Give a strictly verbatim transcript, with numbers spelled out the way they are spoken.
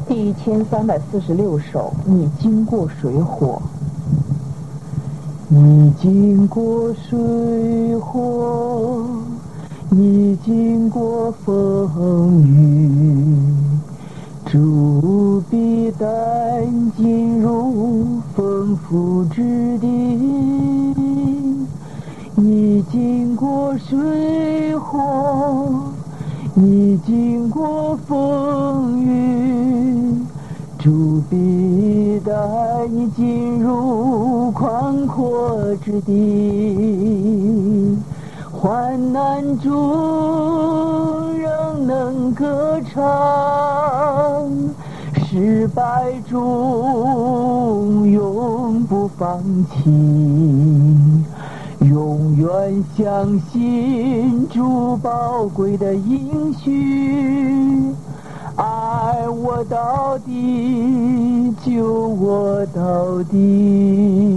第一千三百四十六首，你经过水火。你经过水火，你经过风雨，主必带进入丰富之地。你经过水火，你经过风雨，主必带你进入宽阔之地。患难中仍能歌唱，失败中永不放弃，永远相信主宝贵的应许，爱我到底，救我到底。